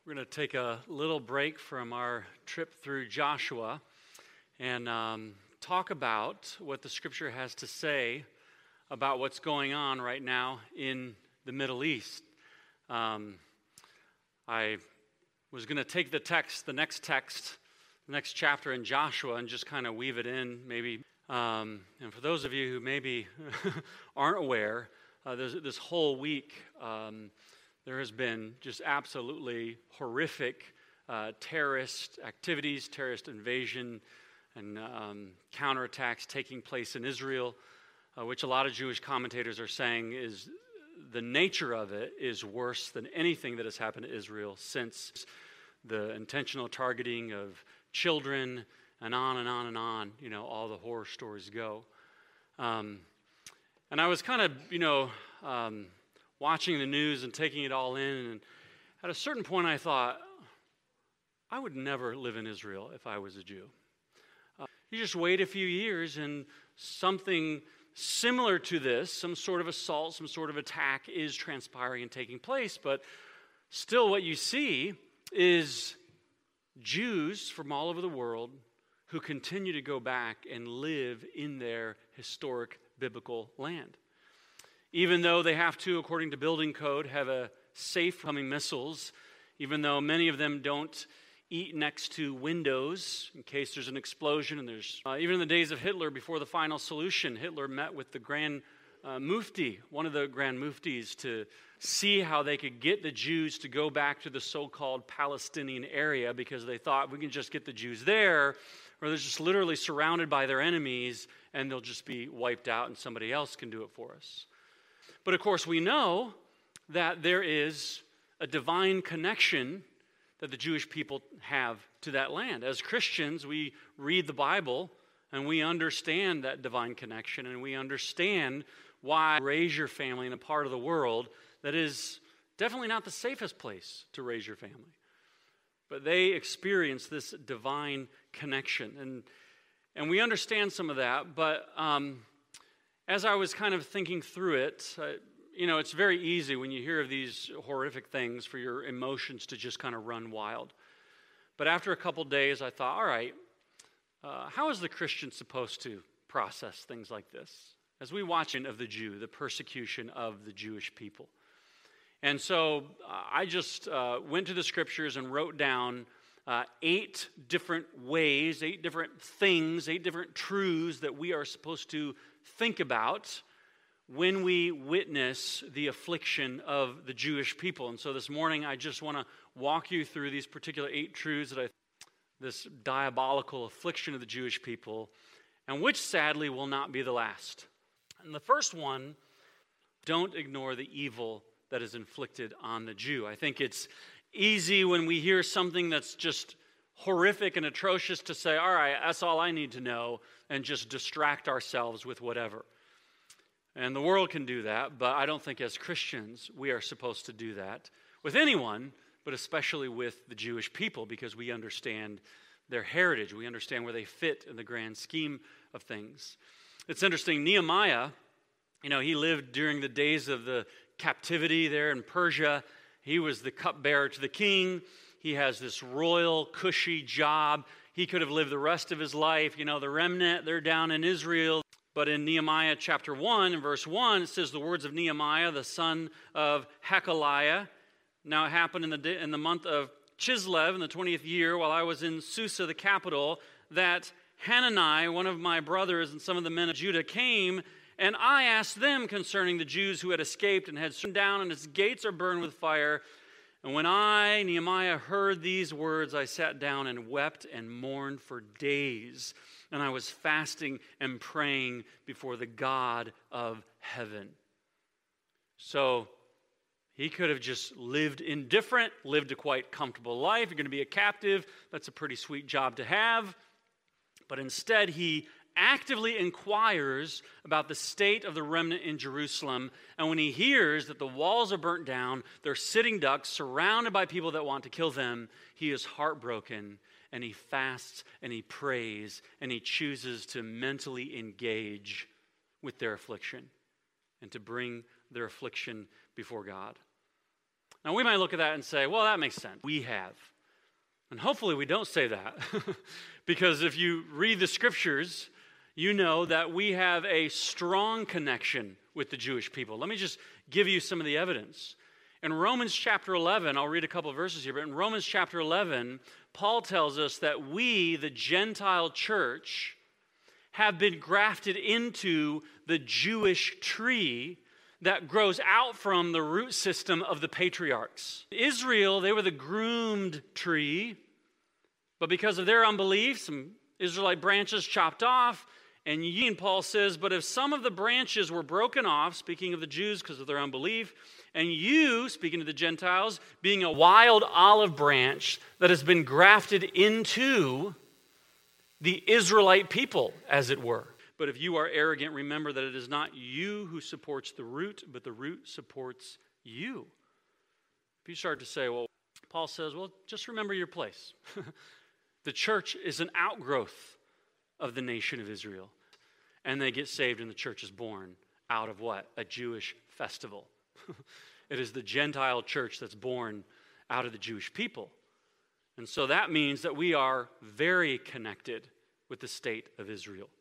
We're going to take a little break from our trip through Joshua and talk about what the Scripture has to say about what's going on right now in the Middle East. I was going to take the next chapter in Joshua, and just kind of weave it in, maybe. And for those of you who maybe aren't aware, this whole week there has been just absolutely horrific terrorist activities, terrorist invasion, and counterattacks taking place in Israel, which a lot of Jewish commentators are saying is the nature of it is worse than anything that has happened to Israel since the intentional targeting of children and on and on and on, all the horror stories go. And I was kind of, watching the news and taking it all in, and at a certain point I thought, I would never live in Israel if I was a Jew. You just wait a few years and something similar to this, some sort of assault, some sort of attack is transpiring and taking place, but still what you see is Jews from all over the world who continue to go back and live in their historic biblical land. Even though they have to, according to building code, have a safe coming missiles, even though many of them don't eat next to windows in case there's an explosion, and there's even in the days of Hitler, before the final solution, Hitler met with the Grand Mufti, one of the Grand Muftis, to see how they could get the Jews to go back to the so-called Palestinian area, because they thought, we can just get the Jews there, or they're just literally surrounded by their enemies, and they'll just be wiped out, and somebody else can do it for us. But of course, we know that there is a divine connection that the Jewish people have to that land. As Christians, we read the Bible and we understand that divine connection, and we understand why you raise your family in a part of the world that is definitely not the safest place to raise your family. But they experience this divine connection, and we understand some of that, but as I was kind of thinking through it, it's very easy when you hear of these horrific things for your emotions to just kind of run wild. But after a couple days, I thought, all right, how is the Christian supposed to process things like this? As we watch of the Jew, the persecution of the Jewish people. And so I just went to the Scriptures and wrote down 8 different ways, 8 different things, 8 different truths that we are supposed to think about when we witness the affliction of the Jewish people. And so this morning, I just want to walk you through these particular 8 truths that this diabolical affliction of the Jewish people, and which sadly will not be the last. And the first one, don't ignore the evil that is inflicted on the Jew. I think it's easy when we hear something that's just horrific and atrocious to say, all right, that's all I need to know, and just distract ourselves with whatever. And the world can do that, but I don't think as Christians we are supposed to do that with anyone, but especially with the Jewish people, because we understand their heritage. We understand where they fit in the grand scheme of things. It's interesting, Nehemiah, he lived during the days of the captivity there in Persia. He was the cupbearer to the king. He has this royal, cushy job. He could have lived the rest of his life. The remnant, they're down in Israel. But in Nehemiah chapter 1 and verse 1, it says the words of Nehemiah, the son of Hakaliah. Now it happened in the month of Chislev in the 20th year, while I was in Susa, the capital, that Hanani, one of my brothers, and some of the men of Judah came, and I asked them concerning the Jews who had escaped and had stood down, and its gates are burned with fire. And when I, Nehemiah, heard these words, I sat down and wept and mourned for days. And I was fasting and praying before the God of heaven. So he could have just lived indifferent, lived a quite comfortable life. You're going to be a captive. That's a pretty sweet job to have. But instead, he actively inquires about the state of the remnant in Jerusalem. And when he hears that the walls are burnt down, they're sitting ducks surrounded by people that want to kill them, he is heartbroken. And he fasts and he prays and he chooses to mentally engage with their affliction and to bring their affliction before God. Now, we might look at that and say, well, that makes sense. We have. And hopefully we don't say that. Because if you read the scriptures, you know that we have a strong connection with the Jewish people. Let me just give you some of the evidence. In Romans chapter 11, I'll read a couple of verses here, but in Romans chapter 11, Paul tells us that we, the Gentile church, have been grafted into the Jewish tree that grows out from the root system of the patriarchs. Israel, they were the groomed tree, but because of their unbelief, some Israelite branches chopped off, and Paul says, but if some of the branches were broken off, speaking of the Jews because of their unbelief, and you, speaking to the Gentiles, being a wild olive branch that has been grafted into the Israelite people, as it were. But if you are arrogant, remember that it is not you who supports the root, but the root supports you. If you start to say, well, Paul says, well, just remember your place. The church is an outgrowth of the nation of Israel. And they get saved and the church is born out of what? A Jewish festival. It is the Gentile church that's born out of the Jewish people. And so that means that we are very connected with the state of Israel.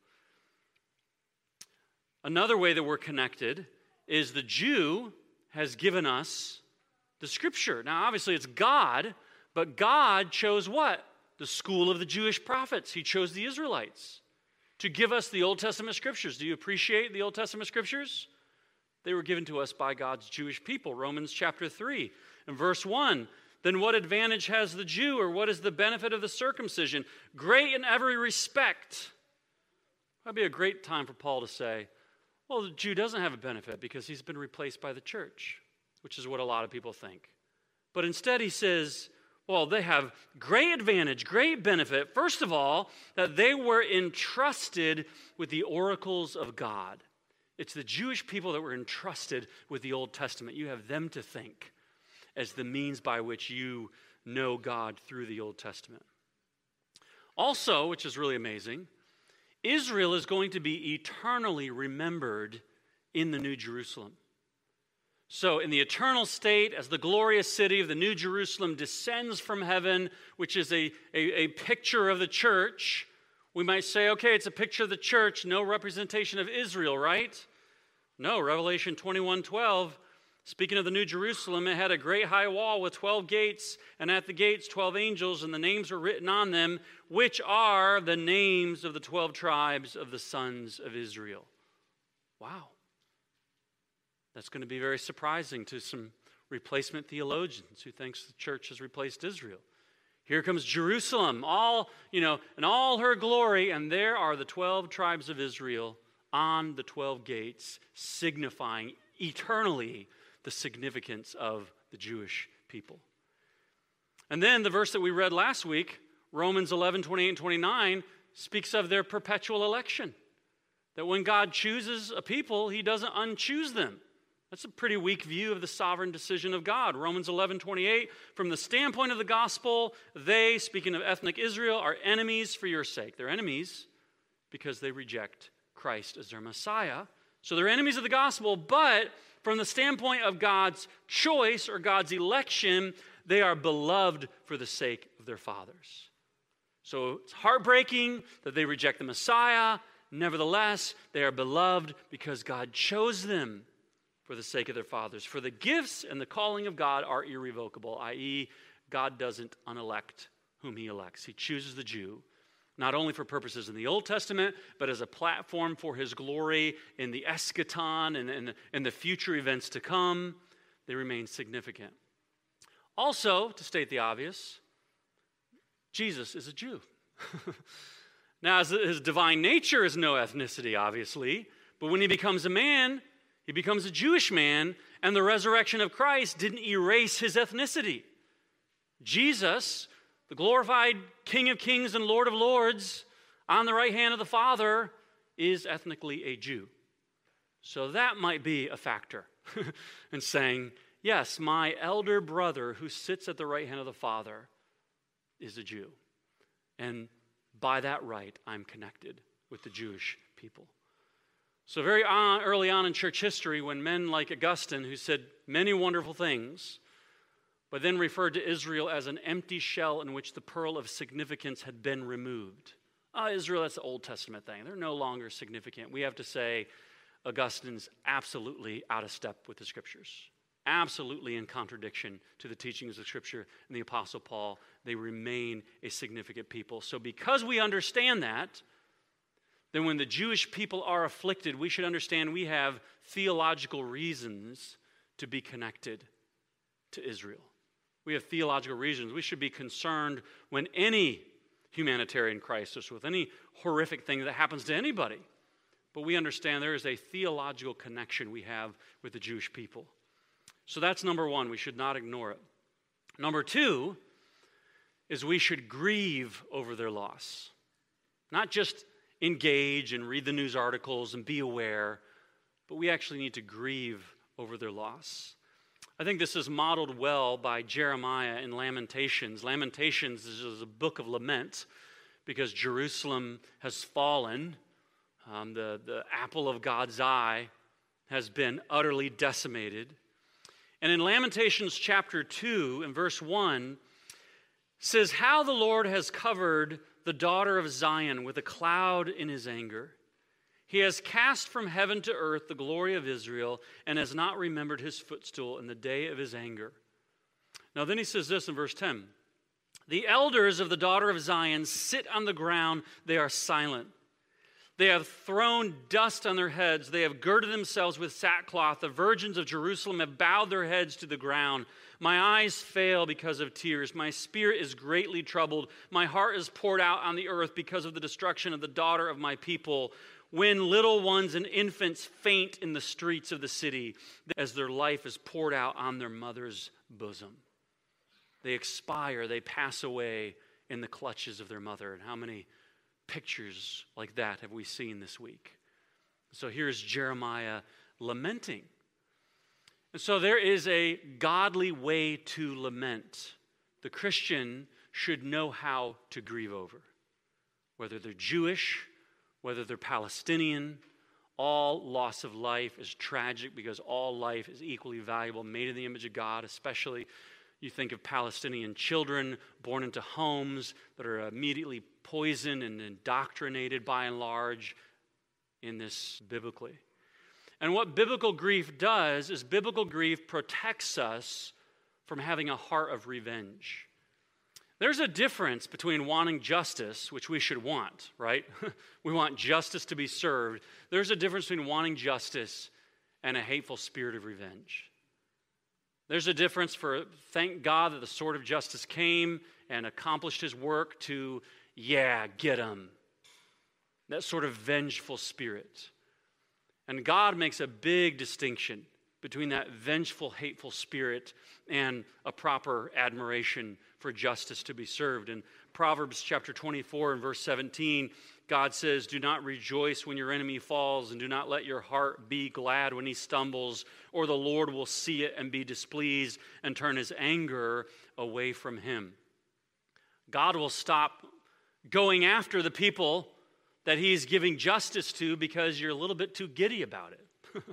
Another way that we're connected is the Jew has given us the scripture. Now, obviously, it's God, but God chose what? The school of the Jewish prophets. He chose the Israelites to give us the Old Testament scriptures. Do you appreciate the Old Testament scriptures? They were given to us by God's Jewish people. Romans chapter 3 and verse 1. Then what advantage has the Jew, or what is the benefit of the circumcision? Great in every respect. That'd be a great time for Paul to say, well, the Jew doesn't have a benefit because he's been replaced by the church, which is what a lot of people think. But instead he says, well, they have great advantage, great benefit. First of all, that they were entrusted with the oracles of God. It's the Jewish people that were entrusted with the Old Testament. You have them to thank as the means by which you know God through the Old Testament. Also, which is really amazing, Israel is going to be eternally remembered in the New Jerusalem. So in the eternal state, as the glorious city of the New Jerusalem descends from heaven, which is a picture of the church, we might say, okay, it's a picture of the church, no representation of Israel, right? No, Revelation 21:12, speaking of the New Jerusalem, it had a great high wall with 12 gates, and at the gates 12 angels, and the names were written on them, which are the names of the 12 tribes of the sons of Israel. Wow. That's going to be very surprising to some replacement theologians who thinks the church has replaced Israel. Here comes Jerusalem, in all her glory, and there are the 12 tribes of Israel on the 12 gates, signifying eternally the significance of the Jewish people. And then the verse that we read last week, Romans 11:28 and 29, speaks of their perpetual election. That when God chooses a people, he doesn't unchoose them. That's a pretty weak view of the sovereign decision of God. Romans 11:28, from the standpoint of the gospel, they, speaking of ethnic Israel, are enemies for your sake. They're enemies because they reject Christ as their Messiah. So they're enemies of the gospel, but from the standpoint of God's choice or God's election, they are beloved for the sake of their fathers. So it's heartbreaking that they reject the Messiah. Nevertheless, they are beloved because God chose them for the sake of their fathers. For the gifts and the calling of God are irrevocable, i.e., God doesn't unelect whom he elects. He chooses the Jew, not only for purposes in the Old Testament, but as a platform for his glory in the eschaton and the future events to come. They remain significant. Also, to state the obvious, Jesus is a Jew. Now, his divine nature is no ethnicity, obviously, but when he becomes a man, he becomes a Jewish man, and the resurrection of Christ didn't erase his ethnicity. Jesus, the glorified King of Kings and Lord of Lords, on the right hand of the Father, is ethnically a Jew. So that might be a factor in saying, yes, my elder brother who sits at the right hand of the Father is a Jew. And by that right, I'm connected with the Jewish people. So very early on in church history, when men like Augustine, who said many wonderful things, but then referred to Israel as an empty shell in which the pearl of significance had been removed. Israel, that's the Old Testament thing. They're no longer significant. We have to say Augustine's absolutely out of step with the Scriptures, absolutely in contradiction to the teachings of Scripture and the Apostle Paul. They remain a significant people. So because we understand that, then when the Jewish people are afflicted, we should understand we have theological reasons to be connected to Israel. We have theological reasons. We should be concerned when any humanitarian crisis, with any horrific thing that happens to anybody. But we understand there is a theological connection we have with the Jewish people. So that's number one. We should not ignore it. Number two is we should grieve over their loss. Not just engage and read the news articles and be aware, but we actually need to grieve over their loss. I think this is modeled well by Jeremiah in Lamentations. Lamentations is a book of lament because Jerusalem has fallen. The apple of God's eye has been utterly decimated. And in Lamentations chapter 2 and verse 1 says, "How the Lord has covered the daughter of Zion with a cloud in his anger. He has cast from heaven to earth the glory of Israel and has not remembered his footstool in the day of his anger." Now then he says this in verse 10. "The elders of the daughter of Zion sit on the ground. They are silent. They have thrown dust on their heads. They have girded themselves with sackcloth. The virgins of Jerusalem have bowed their heads to the ground. My eyes fail because of tears. My spirit is greatly troubled. My heart is poured out on the earth because of the destruction of the daughter of my people. When little ones and infants faint in the streets of the city, as their life is poured out on their mother's bosom. They expire, they pass away in the clutches of their mother." And how many pictures like that have we seen this week? So here's Jeremiah lamenting. And so there is a godly way to lament. The Christian should know how to grieve over. Whether they're Jewish, whether they're Palestinian, all loss of life is tragic because all life is equally valuable, made in the image of God. Especially you think of Palestinian children born into homes that are immediately poisoned and indoctrinated by and large in this biblically. And what biblical grief does is biblical grief protects us from having a heart of revenge. There's a difference between wanting justice, which we should want, right? We want justice to be served. There's a difference between wanting justice and a hateful spirit of revenge. There's a difference for, thank God that the sword of justice came and accomplished his work to, get him. That sort of vengeful spirit. And God makes a big distinction between that vengeful, hateful spirit and a proper admiration for justice to be served. In Proverbs chapter 24 and verse 17, God says, "Do not rejoice when your enemy falls, and do not let your heart be glad when he stumbles, or the Lord will see it and be displeased and turn his anger away from him." God will stop going after the people that he's giving justice to because you're a little bit too giddy about it.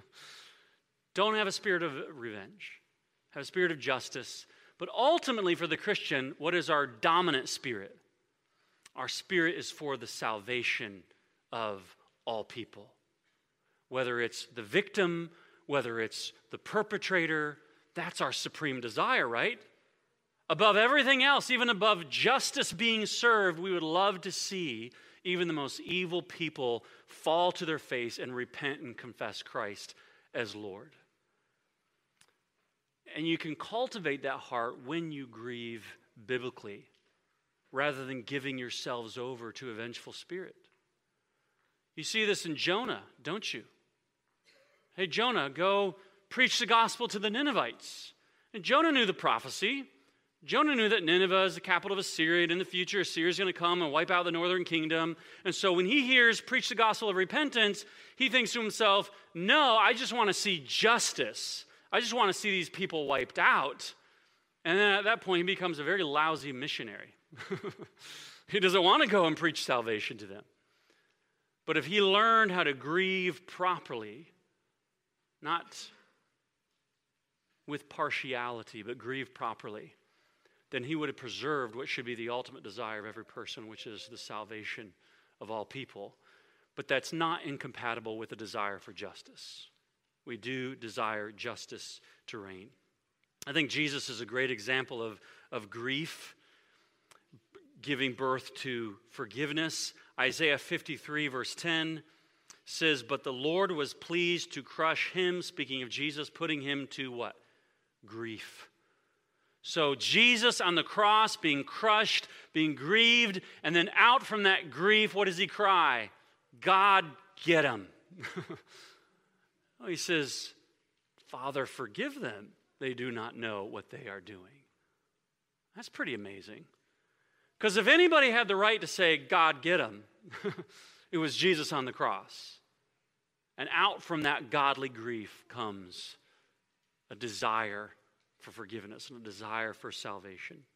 Don't have a spirit of revenge. Have a spirit of justice. But ultimately for the Christian, what is our dominant spirit? Our spirit is for the salvation of all people. Whether it's the victim, whether it's the perpetrator, that's our supreme desire, right? Above everything else, even above justice being served, we would love to see even the most evil people fall to their face and repent and confess Christ as Lord. And you can cultivate that heart when you grieve biblically, rather than giving yourselves over to a vengeful spirit. You see this in Jonah, don't you? Hey, Jonah, go preach the gospel to the Ninevites. And Jonah knew the prophecy. Jonah knew that Nineveh is the capital of Assyria, and in the future Assyria is going to come and wipe out the northern kingdom. And so when he hears preach the gospel of repentance, he thinks to himself, no, I just want to see justice. I just want to see these people wiped out. And then at that point, he becomes a very lousy missionary. He doesn't want to go and preach salvation to them. But if he learned how to grieve properly, not with partiality, but grieve properly, then he would have preserved what should be the ultimate desire of every person, which is the salvation of all people. But that's not incompatible with the desire for justice. We do desire justice to reign. I think Jesus is a great example of grief giving birth to forgiveness. Isaiah 53 verse 10 says, "But the Lord was pleased to crush him," speaking of Jesus, putting him to what? Grief. So Jesus on the cross being crushed, being grieved, and then out from that grief, what does he cry? God, get him. He says, "Father, forgive them. They do not know what they are doing." That's pretty amazing. Because if anybody had the right to say, "God, get him," it was Jesus on the cross. And out from that godly grief comes a desire for forgiveness and a desire for salvation.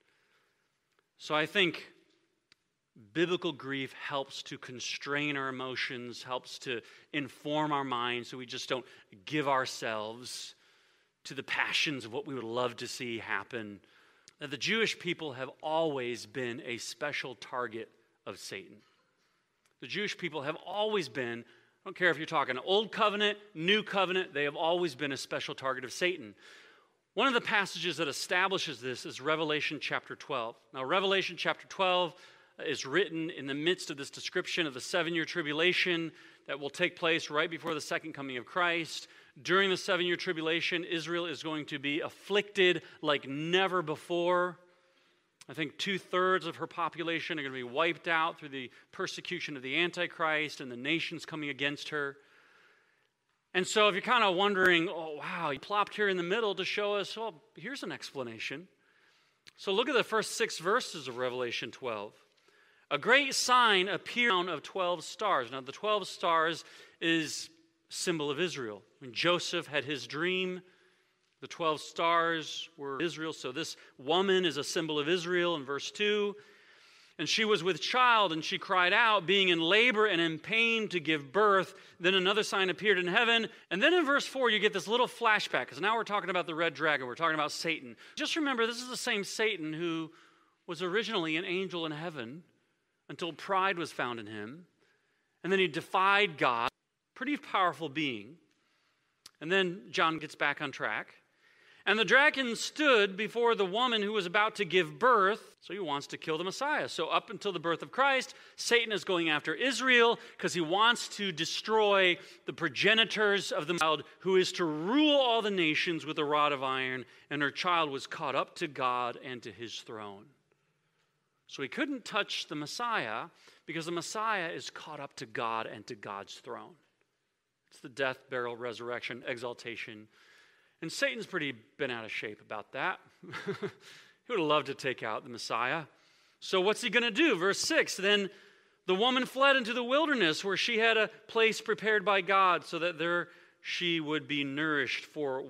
So I think biblical grief helps to constrain our emotions, helps to inform our minds so we just don't give ourselves to the passions of what we would love to see happen. That the Jewish people have always been a special target of Satan. The Jewish people have always been, I don't care if you're talking Old Covenant, New Covenant, they have always been a special target of Satan. One of the passages that establishes this is Revelation chapter 12. Now, Revelation chapter 12 is written in the midst of this description of the 7-year tribulation that will take place right before the second coming of Christ. During the 7-year tribulation, Israel is going to be afflicted like never before. I think 2/3 of her population are going to be wiped out through the persecution of the Antichrist and the nations coming against her. And so if you're kind of wondering, oh, wow, he plopped here in the middle to show us, well, here's an explanation. So look at the first 6 verses of Revelation 12. "A great sign appeared of 12 stars." Now, the 12 stars is symbol of Israel. When Joseph had his dream, the 12 stars were Israel. So this woman is a symbol of Israel in verse 2. "And she was with child, and she cried out, being in labor and in pain to give birth. Then another sign appeared in heaven." And then in verse 4, you get this little flashback, because now we're talking about the red dragon. We're talking about Satan. Just remember, this is the same Satan who was originally an angel in heaven until pride was found in him. And then he defied God. Pretty powerful being. And then John gets back on track. "And the dragon stood before the woman who was about to give birth." So he wants to kill the Messiah. So up until the birth of Christ, Satan is going after Israel because he wants to destroy the progenitors of the child who is to rule all the nations with a rod of iron. And her child was caught up to God and to his throne. So he couldn't touch the Messiah because the Messiah is caught up to God and to God's throne. It's the death, burial, resurrection, exaltation. And Satan's pretty bent out of shape about that. He would have loved to take out the Messiah. So what's he going to do? Verse 6, "Then the woman fled into the wilderness where she had a place prepared by God so that there she would be nourished for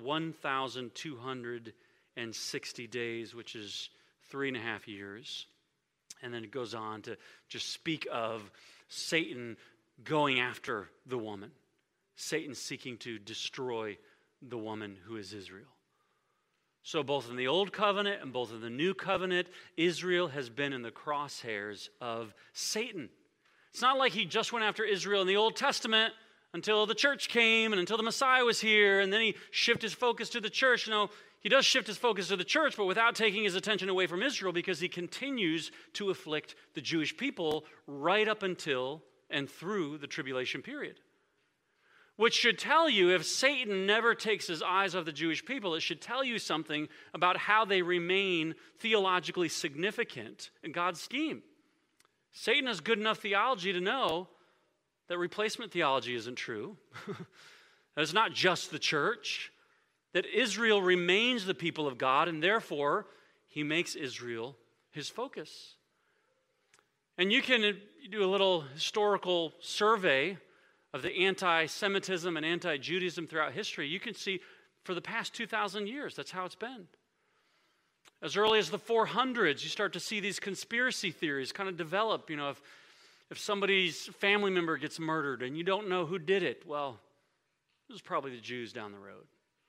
1,260 days, which is 3.5 years. And then it goes on to just speak of Satan going after the woman. Satan seeking to destroy the woman who is Israel. So both in the Old Covenant and both in the New Covenant, Israel has been in the crosshairs of Satan. It's not like he just went after Israel in the Old Testament until the church came and until the Messiah was here, and then he shifted his focus to the church. No, he does shift his focus to the church, but without taking his attention away from Israel, because he continues to afflict the Jewish people right up until and through the tribulation period. Which should tell you, if Satan never takes his eyes off the Jewish people, it should tell you something about how they remain theologically significant in God's scheme. Satan has good enough theology to know that replacement theology isn't true. That it's not just the church. That Israel remains the people of God, and therefore, he makes Israel his focus. And you can do a little historical survey of the anti-Semitism and anti-Judaism throughout history. You can see for the past 2,000 years, that's how it's been. As early as the 400s, you start to see these conspiracy theories kind of develop. You know, if somebody's family member gets murdered and you don't know who did it, well, it was probably the Jews down the road.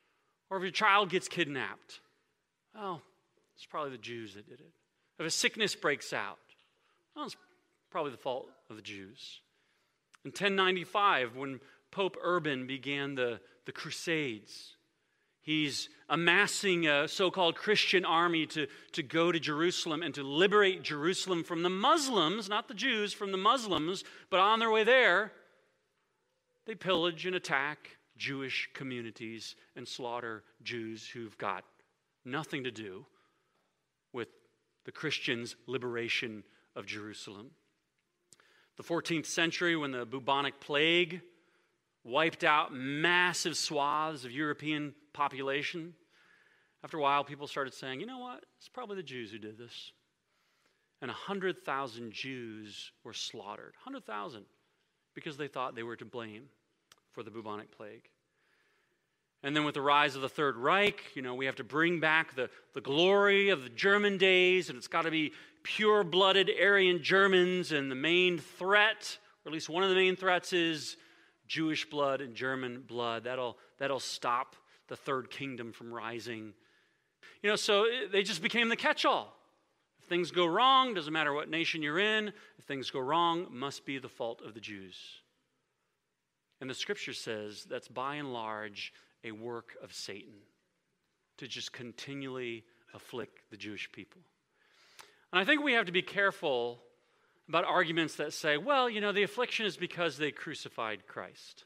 Or if your child gets kidnapped, well, it's probably the Jews that did it. If a sickness breaks out, well, it's probably the fault of the Jews. In 1095, when Pope Urban began the Crusades, he's amassing a so-called Christian army to go to Jerusalem and to liberate Jerusalem from the Muslims, not the Jews, from the Muslims, but on their way there, they pillage and attack Jewish communities and slaughter Jews who've got nothing to do with the Christians' liberation of Jerusalem. The 14th century, when the bubonic plague wiped out massive swaths of European population, after a while people started saying, you know what, it's probably the Jews who did this. And 100,000 Jews were slaughtered, 100,000, because they thought they were to blame for the bubonic plague. And then with the rise of the Third Reich, we have to bring back the glory of the German days, and it's got to be pure-blooded Aryan Germans, and the main threat, or at least one of the main threats, is Jewish blood and German blood. That'll stop the Third Kingdom from rising. So they just became the catch-all. If things go wrong, doesn't matter what nation you're in, if things go wrong, must be the fault of the Jews. And the Scripture says that's by and large a work of Satan to just continually afflict the Jewish people. And I think we have to be careful about arguments that say, well, the affliction is because they crucified Christ.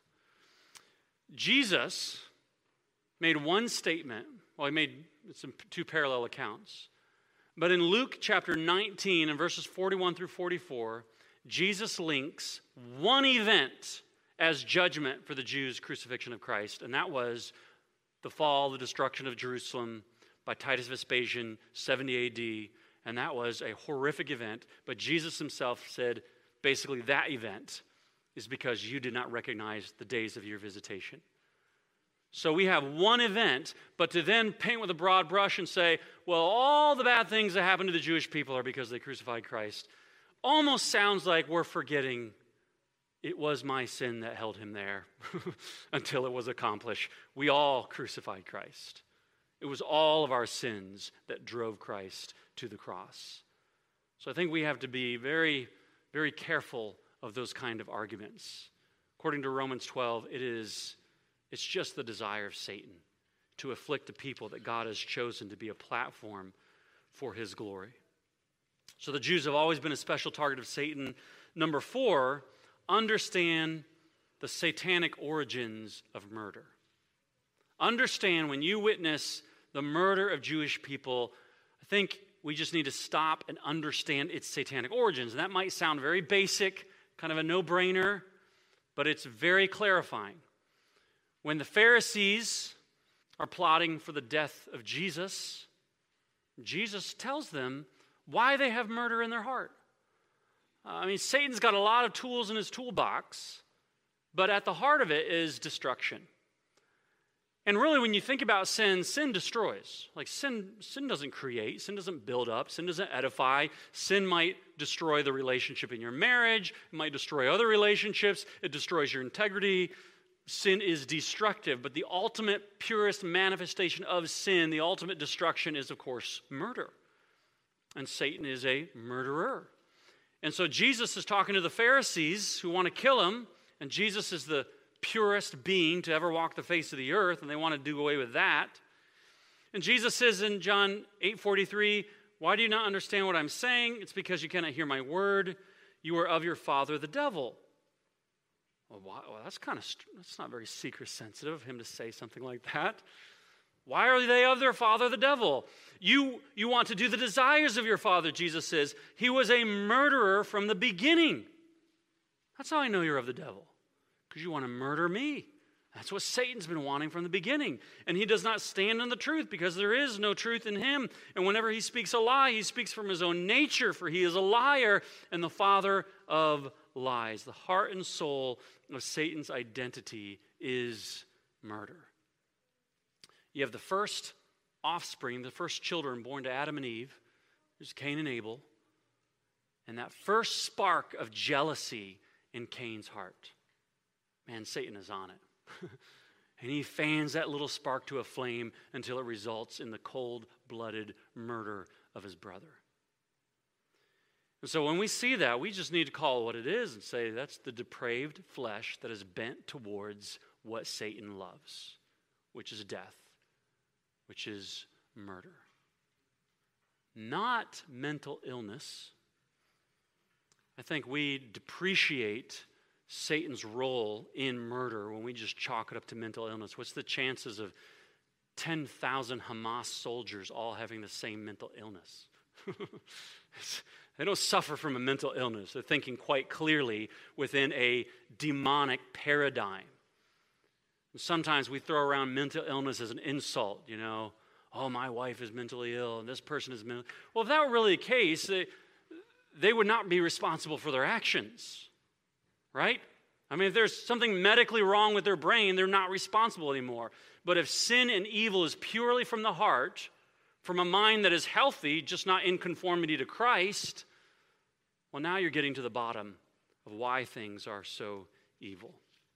Jesus made one statement. Well, he made some two parallel accounts. But in Luke chapter 19 and verses 41 through 44, Jesus links one event as judgment for the Jews' crucifixion of Christ, and that was the fall, the destruction of Jerusalem by Titus Vespasian, 70 AD, and that was a horrific event, but Jesus himself said, basically, that event is because you did not recognize the days of your visitation. So we have one event, but to then paint with a broad brush and say, well, all the bad things that happened to the Jewish people are because they crucified Christ, almost sounds like we're forgetting it was my sin that held him there until it was accomplished. We all crucified Christ. It was all of our sins that drove Christ to the cross. So I think we have to be very, very careful of those kind of arguments. According to Romans 12, it's just the desire of Satan to afflict the people that God has chosen to be a platform for his glory. So the Jews have always been a special target of Satan. Number 4, understand the satanic origins of murder. Understand when you witness the murder of Jewish people, I think we just need to stop and understand its satanic origins. And that might sound very basic, kind of a no-brainer, but it's very clarifying. When the Pharisees are plotting for the death of Jesus, Jesus tells them why they have murder in their heart. Satan's got a lot of tools in his toolbox, but at the heart of it is destruction. And really, when you think about sin, sin destroys. Like sin doesn't create, sin doesn't build up, sin doesn't edify. Sin might destroy the relationship in your marriage, it might destroy other relationships, it destroys your integrity. Sin is destructive, but the ultimate, purest manifestation of sin, the ultimate destruction is, of course, murder. And Satan is a murderer. And so Jesus is talking to the Pharisees who want to kill him, and Jesus is the purest being to ever walk the face of the earth, and they want to do away with that. And Jesus says in John 8:43, why do you not understand what I'm saying? It's because you cannot hear my word. You are of your father, the devil. Well, that's not very seeker sensitive of him to say something like that. Why are they of their father, the devil? You want to do the desires of your father, Jesus says. He was a murderer from the beginning. That's how I know you're of the devil, because you want to murder me. That's what Satan's been wanting from the beginning. And he does not stand in the truth because there is no truth in him. And whenever he speaks a lie, he speaks from his own nature, for he is a liar and the father of lies. The heart and soul of Satan's identity is murder. You have the first offspring, the first children born to Adam and Eve. There's Cain and Abel. And that first spark of jealousy in Cain's heart. Man, Satan is on it. And he fans that little spark to a flame until it results in the cold-blooded murder of his brother. And so when we see that, we just need to call it what it is and say that's the depraved flesh that is bent towards what Satan loves, which is death, which is murder. Not mental illness. I think we depreciate Satan's role in murder when we just chalk it up to mental illness. What's the chances of 10,000 Hamas soldiers all having the same mental illness? They don't suffer from a mental illness. They're thinking quite clearly within a demonic paradigm. And sometimes we throw around mental illness as an insult, you know. Oh, my wife is mentally ill, and this person is mentally ill. Well, if that were really the case, they would not be responsible for their actions, right? I mean, if there's something medically wrong with their brain, they're not responsible anymore. But if sin and evil is purely from the heart, from a mind that is healthy, just not in conformity to Christ, well, now you're getting to the bottom of why things are so evil.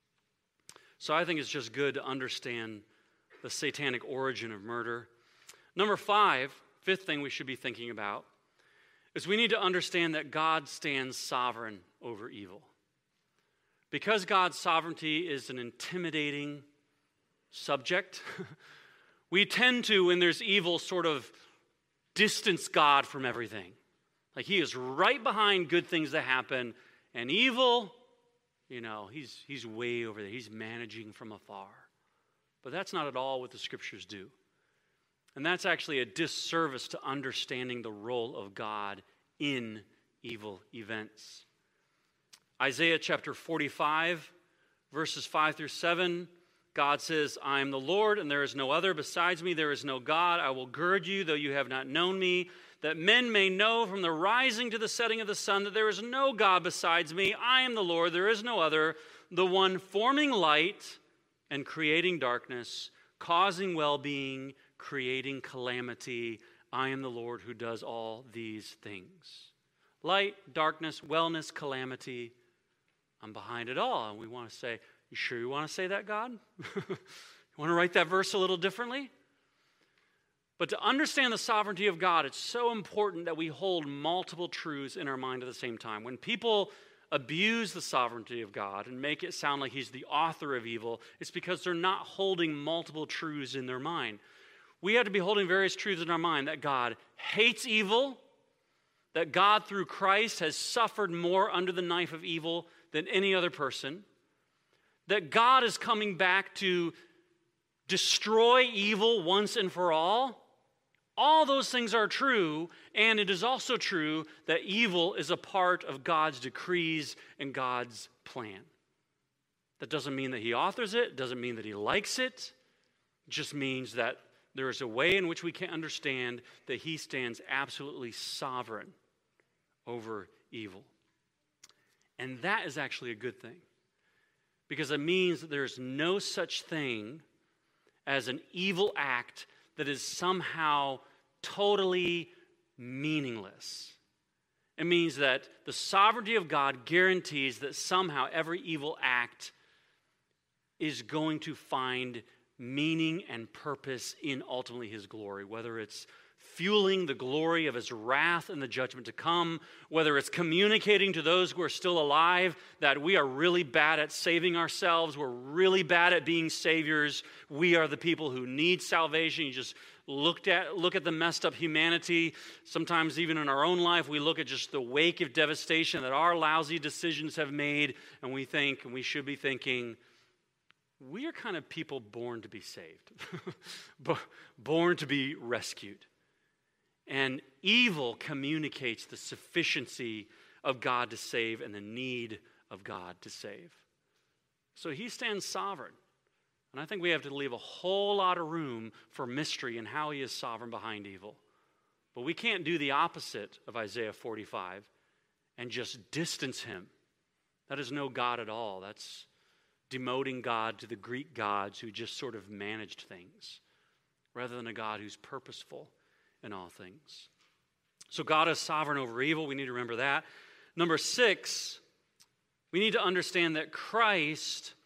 So I think it's just good to understand the satanic origin of murder. Number 5, fifth thing we should be thinking about, is we need to understand that God stands sovereign over evil. Because God's sovereignty is an intimidating subject, we tend to, when there's evil, sort of distance God from everything. Like he is right behind good things that happen, and evil, you know, he's way over there. He's managing from afar. But that's not at all what the scriptures do. And that's actually a disservice to understanding the role of God in evil events. Isaiah chapter 45, verses 5 through 7, God says, I am the Lord, and there is no other. Besides me, there is no God. I will gird you, though you have not known me, that men may know from the rising to the setting of the sun that there is no God besides me. I am the Lord, there is no other, the one forming light and creating darkness, causing well-being, creating calamity. I am the Lord who does all these things. Light, darkness, wellness, calamity. I'm behind it all. And we want to say, you sure you want to say that, God? You want to write that verse a little differently? But to understand the sovereignty of God, it's so important that we hold multiple truths in our mind at the same time. When people abuse the sovereignty of God and make it sound like he's the author of evil, it's because they're not holding multiple truths in their mind. We have to be holding various truths in our mind, that God hates evil, that God through Christ has suffered more under the knife of evil than any other person, that God is coming back to destroy evil once and for all. All those things are true, and it is also true that evil is a part of God's decrees and God's plan. That doesn't mean that he authors it, doesn't mean that he likes it. It just means that there is a way in which we can understand that he stands absolutely sovereign over evil. And that is actually a good thing, because it means that there is no such thing as an evil act that is somehow totally meaningless. It means that the sovereignty of God guarantees that somehow every evil act is going to find meaning and purpose in ultimately his glory, whether it's fueling the glory of his wrath and the judgment to come, whether it's communicating to those who are still alive that we are really bad at saving ourselves, we're really bad at being saviors, we are the people who need salvation. You just look at the messed up humanity. Sometimes even in our own life, we look at just the wake of devastation that our lousy decisions have made, and we think, and we should be thinking, we are kind of people born to be saved, born to be rescued. And evil communicates the sufficiency of God to save and the need of God to save. So he stands sovereign. And I think we have to leave a whole lot of room for mystery in how he is sovereign behind evil. But we can't do the opposite of Isaiah 45 and just distance him. That is no God at all. That's demoting God to the Greek gods who just sort of managed things, rather than a God who's purposeful in all things. So God is sovereign over evil. We need to remember that. Number 6, we need to understand that Christ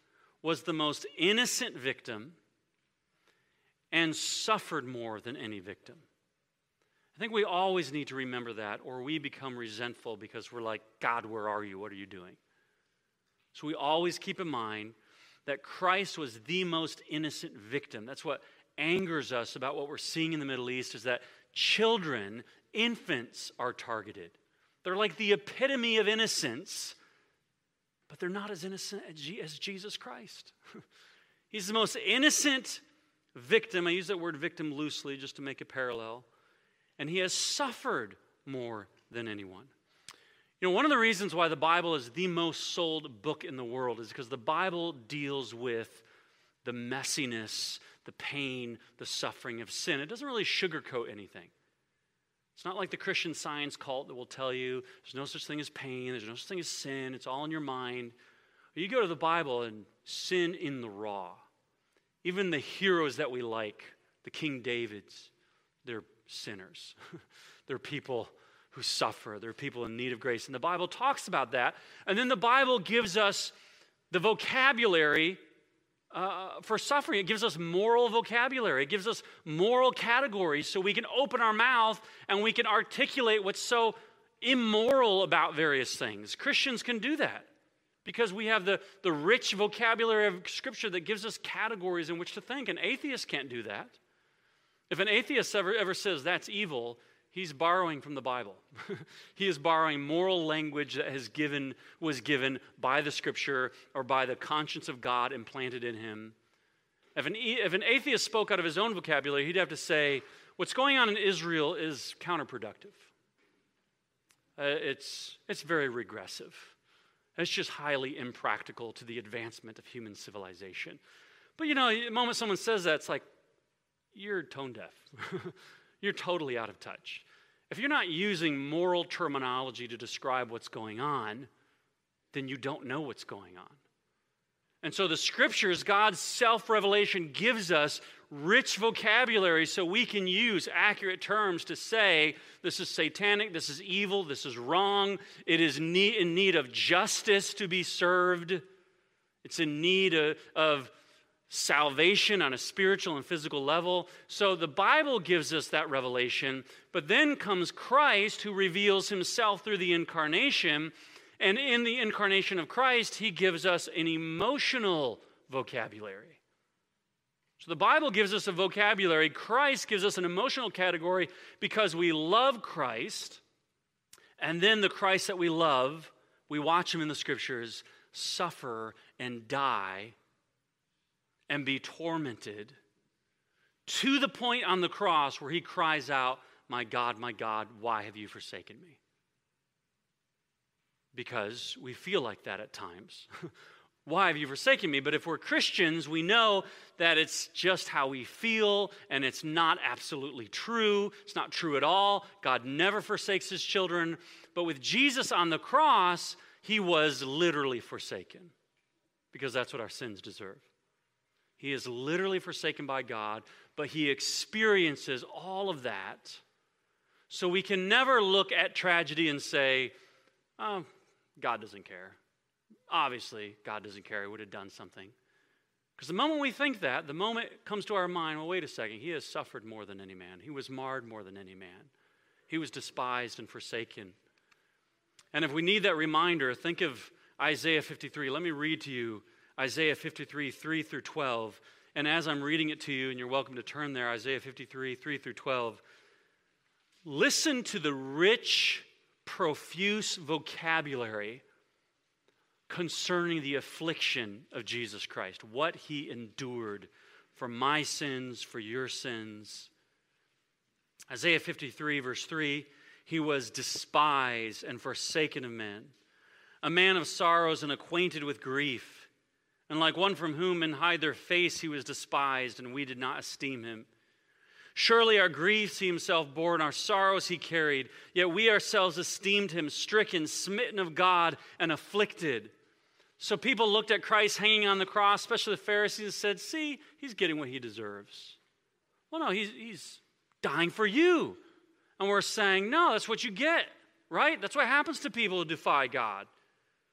was the most innocent victim and suffered more than any victim. I think we always need to remember that, or we become resentful because we're like, God, where are you? What are you doing? So we always keep in mind that Christ was the most innocent victim. That's what angers us about what we're seeing in the Middle East, is that children, infants, are targeted. They're like the epitome of innocence, but they're not as innocent as Jesus Christ. He's the most innocent victim. I use that word victim loosely just to make a parallel. And he has suffered more than anyone. You know, one of the reasons why the Bible is the most sold book in the world is because the Bible deals with the messiness, the pain, the suffering of sin. It doesn't really sugarcoat anything. It's not like the Christian Science cult that will tell you there's no such thing as pain, there's no such thing as sin, it's all in your mind. You go to the Bible and sin in the raw. Even the heroes that we like, the King Davids, they're sinners. They're people who suffer. They're people in need of grace. And the Bible talks about that. And then the Bible gives us the vocabulary for suffering. It gives us moral vocabulary. It gives us moral categories so we can open our mouth and we can articulate what's so immoral about various things. Christians can do that because we have the rich vocabulary of Scripture that gives us categories in which to think. An atheist can't do that. If an atheist ever says that's evil, he's borrowing from the Bible. He is borrowing moral language that was given by the Scripture or by the conscience of God implanted in him. If an atheist spoke out of his own vocabulary, he'd have to say, what's going on in Israel is counterproductive. It's very regressive. It's just highly impractical to the advancement of human civilization. But you know, the moment someone says that, it's like, you're tone deaf. You're totally out of touch. If you're not using moral terminology to describe what's going on, then you don't know what's going on. And so the Scriptures, God's self-revelation, gives us rich vocabulary so we can use accurate terms to say this is satanic, this is evil, this is wrong, it is in need of justice to be served, it's in need of salvation on a spiritual and physical level. So the Bible gives us that revelation, but then comes Christ who reveals himself through the incarnation, and in the incarnation of Christ, he gives us an emotional vocabulary. So the Bible gives us a vocabulary, Christ gives us an emotional category because we love Christ, and then the Christ that we love, we watch him in the Scriptures suffer and die and be tormented to the point on the cross where he cries out, my God, why have you forsaken me? Because we feel like that at times. Why have you forsaken me? But if we're Christians, we know that it's just how we feel, and it's not absolutely true. It's not true at all. God never forsakes his children. But with Jesus on the cross, he was literally forsaken because that's what our sins deserve. He is literally forsaken by God, but he experiences all of that. So we can never look at tragedy and say, oh, God doesn't care. Obviously, God doesn't care. He would have done something. Because the moment we think that, the moment it comes to our mind, well, wait a second, he has suffered more than any man. He was marred more than any man. He was despised and forsaken. And if we need that reminder, think of Isaiah 53. Let me read to you Isaiah 53, 3 through 12. And as I'm reading it to you, and you're welcome to turn there, Isaiah 53, 3 through 12, listen to the rich, profuse vocabulary concerning the affliction of Jesus Christ, what he endured for my sins, for your sins. Isaiah 53, verse 3, he was despised and forsaken of men, a man of sorrows and acquainted with grief. And like one from whom men hide their face, he was despised, and we did not esteem him. Surely our griefs he himself bore, and our sorrows he carried. Yet we ourselves esteemed him stricken, smitten of God, and afflicted. So people looked at Christ hanging on the cross, especially the Pharisees, and said, see, he's getting what he deserves. Well, no, he's dying for you. And we're saying, no, that's what you get, right? That's what happens to people who defy God.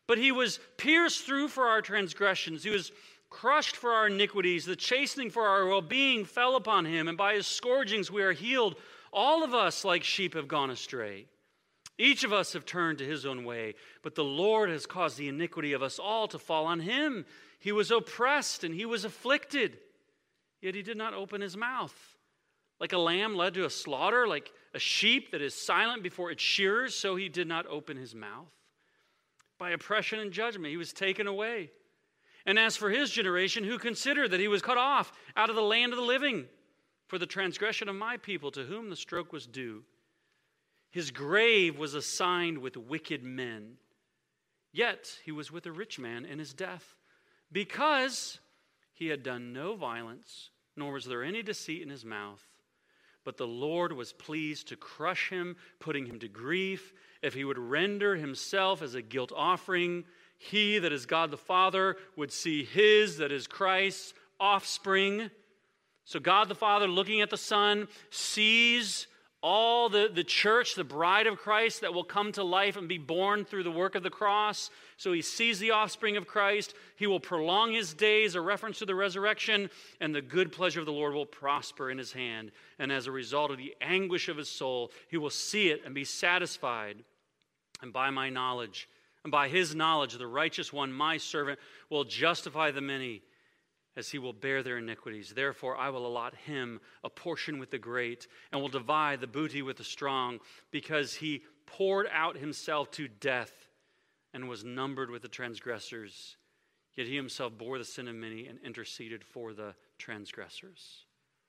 But he was pierced through for our transgressions. He was crushed for our iniquities. The chastening for our well-being fell upon him, and by his scourgings we are healed. All of us, like sheep, have gone astray. Each of us have turned to his own way, but the Lord has caused the iniquity of us all to fall on him. He was oppressed and he was afflicted, yet he did not open his mouth. Like a lamb led to a slaughter, like a sheep that is silent before its shearers, so he did not open his mouth. By oppression and judgment he was taken away. And as for his generation, who considered that he was cut off out of the land of the living for the transgression of my people, to whom the stroke was due? His grave was assigned with wicked men, yet he was with a rich man in his death, because he had done no violence, nor was there any deceit in his mouth. But the Lord was pleased to crush him, putting him to grief. If he would render himself as a guilt offering, he, that is God the Father, would see his, that is Christ's, offspring. So God the Father, looking at the Son, sees all the church, the bride of Christ that will come to life and be born through the work of the cross. So he sees the offspring of Christ. He will prolong his days, a reference to the resurrection, and the good pleasure of the Lord will prosper in his hand. And as a result of the anguish of his soul, he will see it and be satisfied. And by my knowledge, and by his knowledge, the righteous one, my servant, will justify the many, as he will bear their iniquities. Therefore, I will allot him a portion with the great, and will divide the booty with the strong, because he poured out himself to death and was numbered with the transgressors. Yet he himself bore the sin of many and interceded for the transgressors.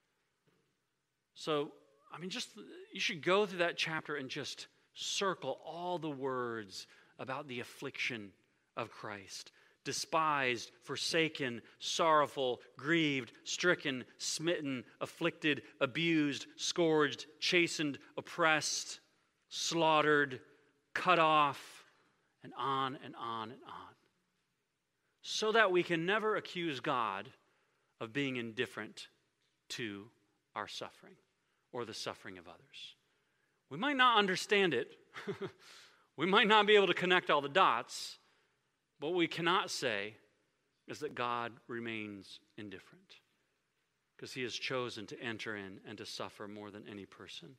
So, you should go through that chapter and just circle all the words about the affliction of Christ. Despised, forsaken, sorrowful, grieved, stricken, smitten, afflicted, abused, scourged, chastened, oppressed, slaughtered, cut off, and on and on and on. So that we can never accuse God of being indifferent to our suffering or the suffering of others. We might not understand it. We might not be able to connect all the dots. What we cannot say is that God remains indifferent, because he has chosen to enter in and to suffer more than any person.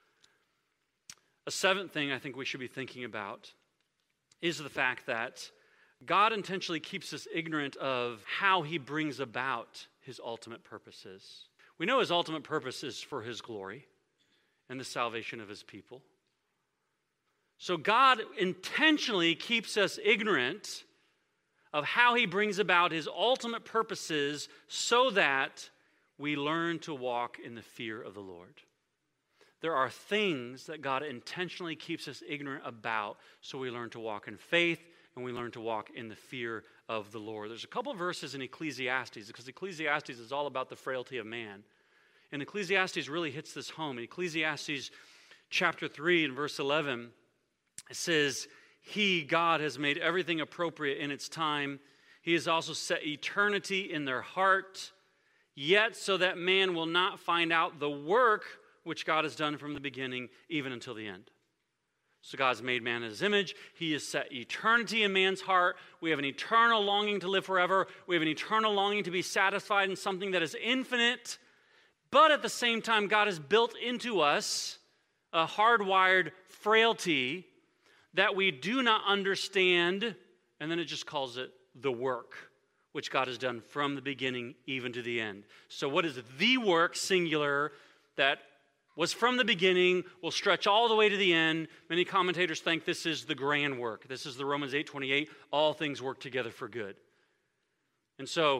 A seventh thing I think we should be thinking about is the fact that God intentionally keeps us ignorant of how he brings about his ultimate purposes. We know his ultimate purpose is for his glory and the salvation of his people. So God intentionally keeps us ignorant of how he brings about his ultimate purposes so that we learn to walk in the fear of the Lord. There are things that God intentionally keeps us ignorant about so we learn to walk in faith and we learn to walk in the fear of the Lord. There's a couple of verses in Ecclesiastes, because Ecclesiastes is all about the frailty of man. And Ecclesiastes really hits this home. In Ecclesiastes chapter 3 and verse 11, it says, he, God, has made everything appropriate in its time. He has also set eternity in their heart, yet so that man will not find out the work which God has done from the beginning, even until the end. So God's made man in his image. He has set eternity in man's heart. We have an eternal longing to live forever. We have an eternal longing to be satisfied in something that is infinite. But at the same time, God has built into us a hardwired frailty that we do not understand, and then it just calls it the work, which God has done from the beginning even to the end. So what is the work, singular, that was from the beginning, will stretch all the way to the end? Many commentators think this is the grand work. This is the Romans 8:28, all things work together for good. And so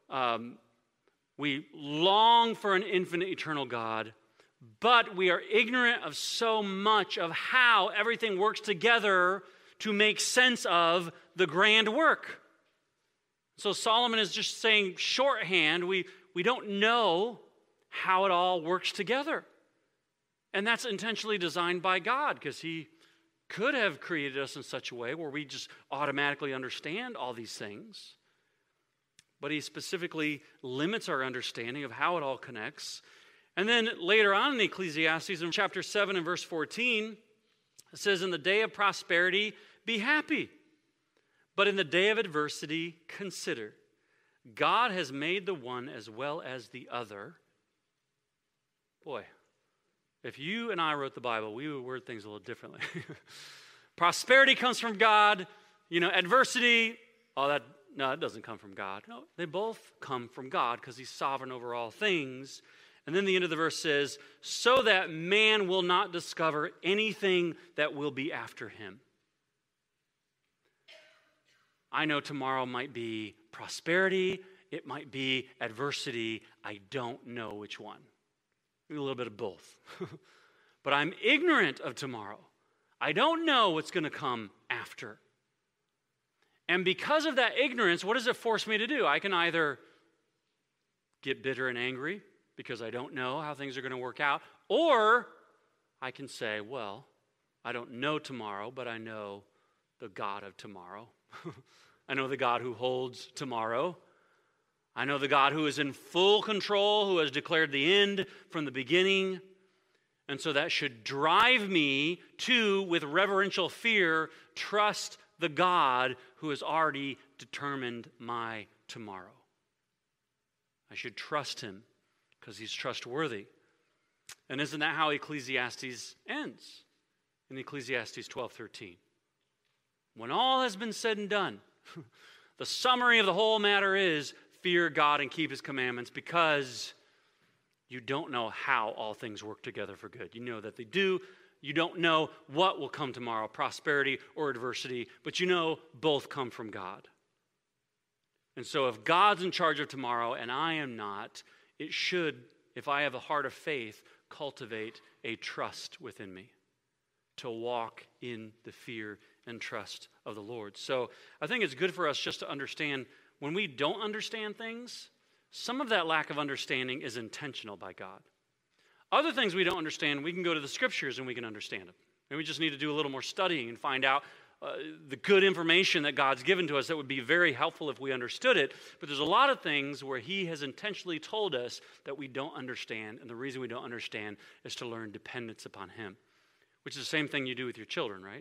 we long for an infinite, eternal God, but we are ignorant of so much of how everything works together to make sense of the grand work. So Solomon is just saying shorthand, we don't know how it all works together. And that's intentionally designed by God, because he could have created us in such a way where we just automatically understand all these things. But he specifically limits our understanding of how it all connects. And then later on in Ecclesiastes, in chapter 7 and verse 14, it says, in the day of prosperity, be happy. But in the day of adversity, consider, God has made the one as well as the other. Boy, if you and I wrote the Bible, we would word things a little differently. Prosperity comes from God. Adversity, no, it doesn't come from God. No, they both come from God because he's sovereign over all things. And then the end of the verse says, so that man will not discover anything that will be after him. I know tomorrow might be prosperity. It might be adversity. I don't know which one. Maybe a little bit of both. But I'm ignorant of tomorrow. I don't know what's going to come after. And because of that ignorance, what does it force me to do? I can either get bitter and angry because I don't know how things are going to work out, or I can say, well, I don't know tomorrow, but I know the God of tomorrow. I know the God who holds tomorrow. I know the God who is in full control, who has declared the end from the beginning. And so that should drive me to, with reverential fear, trust the God who has already determined my tomorrow. I should trust him because he's trustworthy. And isn't that how Ecclesiastes ends? In Ecclesiastes 12:13. When all has been said and done, the summary of the whole matter is fear God and keep his commandments, because you don't know how all things work together for good. You know that they do. You don't know what will come tomorrow, prosperity or adversity, but you know both come from God. And so if God's in charge of tomorrow and I am not, it should, if I have a heart of faith, cultivate a trust within me to walk in the fear and trust of the Lord. So I think it's good for us just to understand when we don't understand things, some of that lack of understanding is intentional by God. Other things we don't understand, we can go to the scriptures and we can understand them. And we just need to do a little more studying and find out the good information that God's given to us that would be very helpful if we understood it. But there's a lot of things where he has intentionally told us that we don't understand. And the reason we don't understand is to learn dependence upon him, which is the same thing you do with your children, right?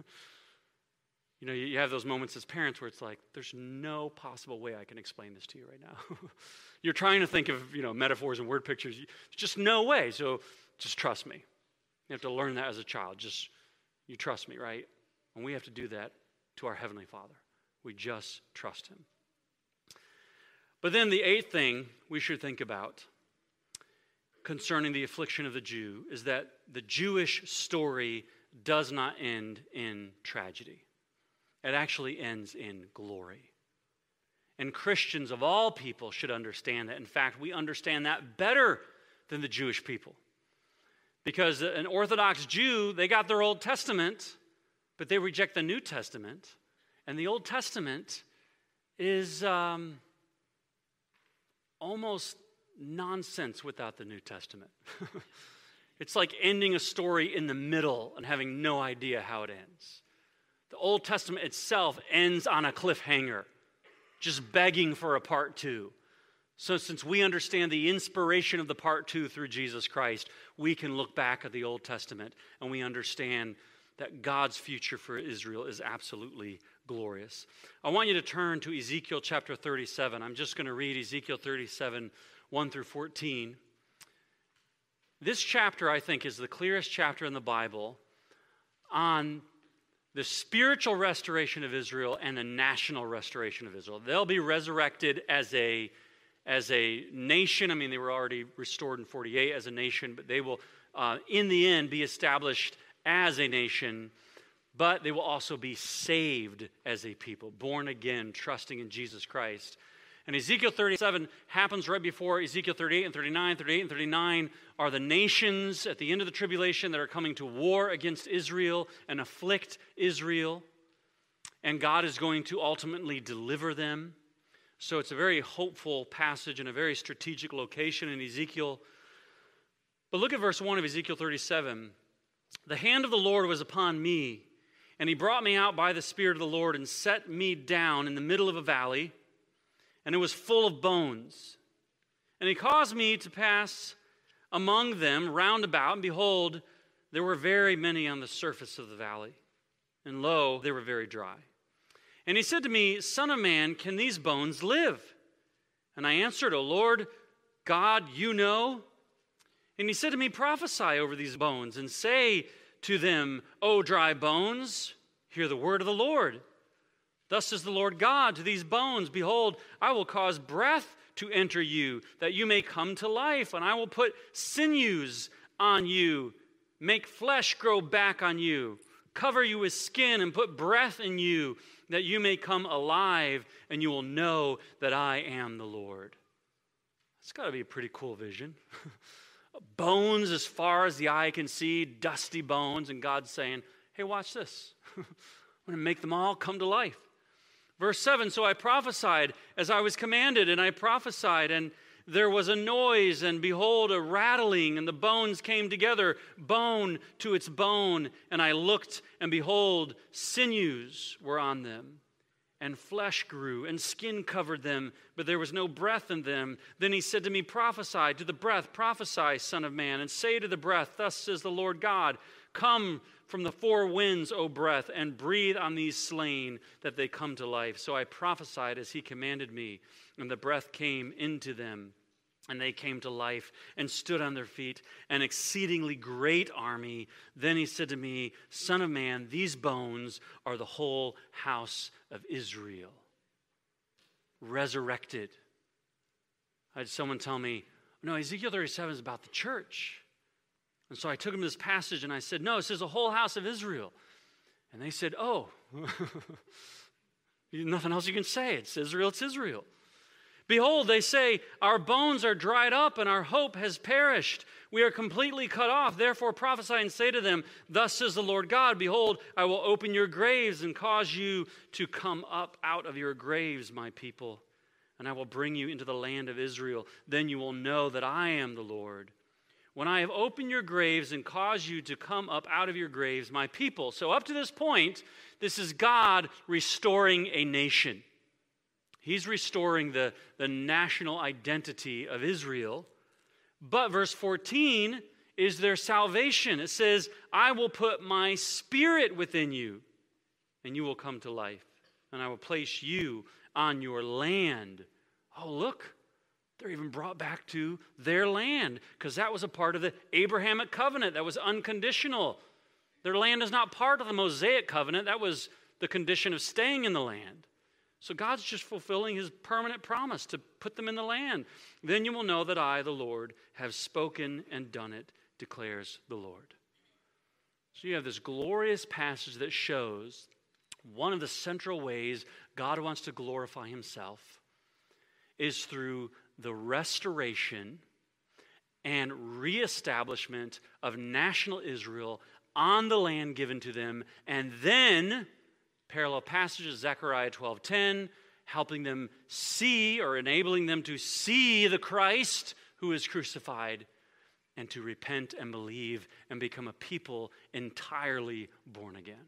You have those moments as parents where it's like, there's no possible way I can explain this to you right now. You're trying to think of, metaphors and word pictures. There's just no way. So just trust me. You have to learn that as a child. You trust me, right? And we have to do that to our Heavenly Father. We just trust him. But then the eighth thing we should think about concerning the affliction of the Jew is that the Jewish story does not end in tragedy. It actually ends in glory. And Christians of all people should understand that. In fact, we understand that better than the Jewish people. Because an Orthodox Jew, they got their Old Testament, but they reject the New Testament. And the Old Testament is almost nonsense without the New Testament. It's like ending a story in the middle and having no idea how it ends. The Old Testament itself ends on a cliffhanger, just begging for a part two. So since we understand the inspiration of the part two through Jesus Christ, we can look back at the Old Testament and we understand that God's future for Israel is absolutely glorious. I want you to turn to Ezekiel chapter 37. I'm just going to read Ezekiel 37, 1 through 14. This chapter, I think, is the clearest chapter in the Bible on the spiritual restoration of Israel and the national restoration of Israel. They'll be resurrected as a nation. I mean, they were already restored in 48 as a nation, but they will, in the end, be established as a nation, but they will also be saved as a people, born again, trusting in Jesus Christ. And Ezekiel 37 happens right before Ezekiel 38 and 39. 38 and 39 are the nations at the end of the tribulation that are coming to war against Israel and afflict Israel. And God is going to ultimately deliver them. So it's a very hopeful passage and a very strategic location in Ezekiel. But look at verse 1 of Ezekiel 37. The hand of the Lord was upon me, and he brought me out by the Spirit of the Lord and set me down in the middle of a valley, and it was full of bones. And he caused me to pass among them round about, and behold, there were very many on the surface of the valley. And lo, they were very dry. And he said to me, Son of man, can these bones live? And I answered, O Lord God, you know. And he said to me, prophesy over these bones and say to them, O dry bones, hear the word of the Lord. Thus says the Lord God to these bones, behold, I will cause breath to enter you, that you may come to life, and I will put sinews on you, make flesh grow back on you, cover you with skin, and put breath in you, that you may come alive, and you will know that I am the Lord. That's got to be a pretty cool vision. Bones as far as the eye can see, dusty bones, and God's saying, hey, watch this. I'm going to make them all come to life. Verse 7, so I prophesied as I was commanded, and I prophesied, and there was a noise, and behold, a rattling, and the bones came together, bone to its bone. And I looked, and behold, sinews were on them, and flesh grew, and skin covered them, but there was no breath in them. Then he said to me, prophesy to the breath, prophesy, Son of man, and say to the breath, thus says the Lord God, come from the four winds, O breath, and breathe on these slain, that they come to life. So I prophesied as he commanded me, and the breath came into them, and they came to life and stood on their feet, an exceedingly great army. Then he said to me, Son of man, these bones are the whole house of Israel, resurrected. I had someone tell me, no, Ezekiel 37 is about the church. And so I took him to this passage and I said, no, it says the whole house of Israel. And they said, oh, nothing else you can say. It's Israel, it's Israel. Behold, they say, our bones are dried up and our hope has perished. We are completely cut off. Therefore prophesy and say to them, thus says the Lord God, behold, I will open your graves and cause you to come up out of your graves, my people. And I will bring you into the land of Israel. Then you will know that I am the Lord. When I have opened your graves and caused you to come up out of your graves, my people. So up to this point, this is God restoring a nation. He's restoring the national identity of Israel. But verse 14 is their salvation. It says, I will put my spirit within you, and you will come to life. And I will place you on your land. Oh, look. They're even brought back to their land because that was a part of the Abrahamic covenant that was unconditional. Their land is not part of the Mosaic covenant. That was the condition of staying in the land. So God's just fulfilling his permanent promise to put them in the land. Then you will know that I, the Lord, have spoken and done it, declares the Lord. So you have this glorious passage that shows one of the central ways God wants to glorify himself is through the restoration and reestablishment of national Israel on the land given to them, and then parallel passages, Zechariah 12:10, helping them see or enabling them to see the Christ who is crucified and to repent and believe and become a people entirely born again.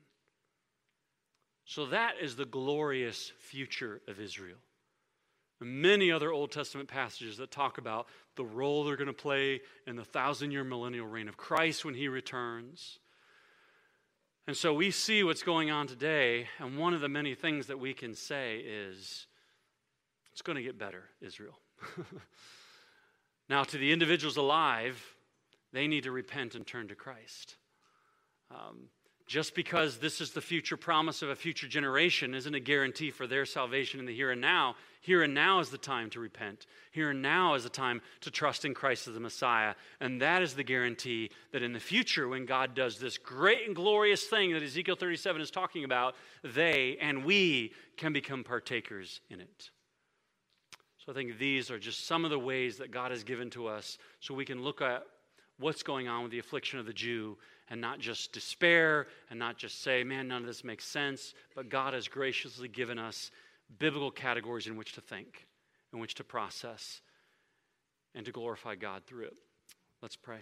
So that is the glorious future of Israel. Many other Old Testament passages that talk about the role they're going to play in the 1,000-year millennial reign of Christ when he returns. And so we see what's going on today, and one of the many things that we can say is, it's going to get better, Israel. Now, to the individuals alive, they need to repent and turn to Christ. Just because this is the future promise of a future generation isn't a guarantee for their salvation in the here and now. Here and now is the time to repent. Here and now is the time to trust in Christ as the Messiah. And that is the guarantee that in the future, when God does this great and glorious thing that Ezekiel 37 is talking about, they and we can become partakers in it. So I think these are just some of the ways that God has given to us so we can look at what's going on with the affliction of the Jew and not just despair and not just say, man, none of this makes sense, but God has graciously given us biblical categories in which to think, in which to process, and to glorify God through it. Let's pray.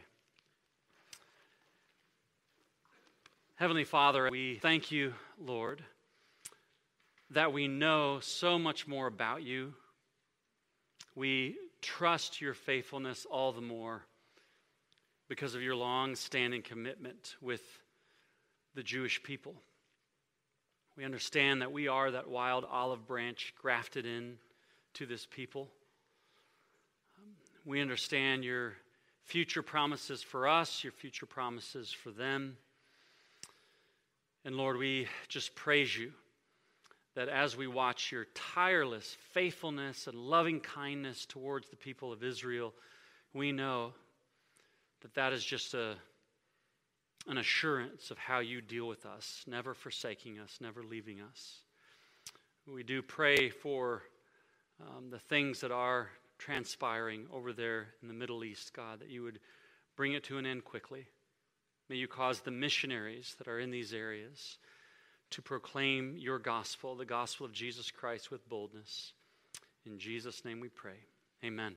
Heavenly Father, we thank you, Lord, that we know so much more about you. We trust your faithfulness all the more because of your long-standing commitment with the Jewish people. We understand that we are that wild olive branch grafted in to this people. We understand your future promises for us, your future promises for them. And Lord, we just praise you that as we watch your tireless faithfulness and loving kindness towards the people of Israel, we know that that is just an assurance of how you deal with us, never forsaking us, never leaving us. We do pray for the things that are transpiring over there in the Middle East, God, that you would bring it to an end quickly. May you cause the missionaries that are in these areas to proclaim your gospel, the gospel of Jesus Christ, with boldness. In Jesus' name we pray. Amen.